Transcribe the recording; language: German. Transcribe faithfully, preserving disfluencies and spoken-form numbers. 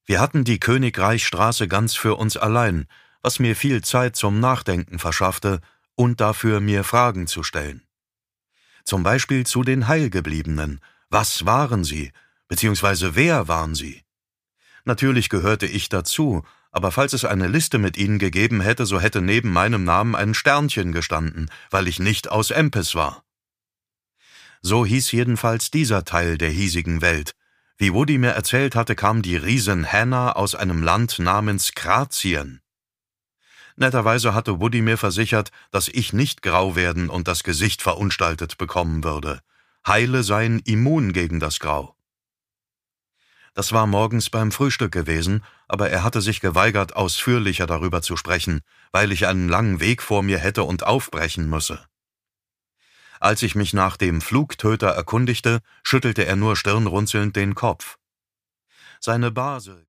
Wir hatten die Königreichstraße ganz für uns allein, was mir viel Zeit zum Nachdenken verschaffte und dafür, mir Fragen zu stellen. Zum Beispiel zu den Heilgebliebenen. Was waren sie? Beziehungsweise wer waren sie? Natürlich gehörte ich dazu, aber falls es eine Liste mit ihnen gegeben hätte, so hätte neben meinem Namen ein Sternchen gestanden, weil ich nicht aus Empes war. So hieß jedenfalls dieser Teil der hiesigen Welt. Wie Woody mir erzählt hatte, kam die Riesin Hannah aus einem Land namens Kratien. Netterweise hatte Woody mir versichert, dass ich nicht grau werden und das Gesicht verunstaltet bekommen würde. Heile seien immun gegen das Grau. Das war morgens beim Frühstück gewesen, aber er hatte sich geweigert, ausführlicher darüber zu sprechen, weil ich einen langen Weg vor mir hätte und aufbrechen müsse. Als ich mich nach dem Flugtöter erkundigte, schüttelte er nur stirnrunzelnd den Kopf. Seine Base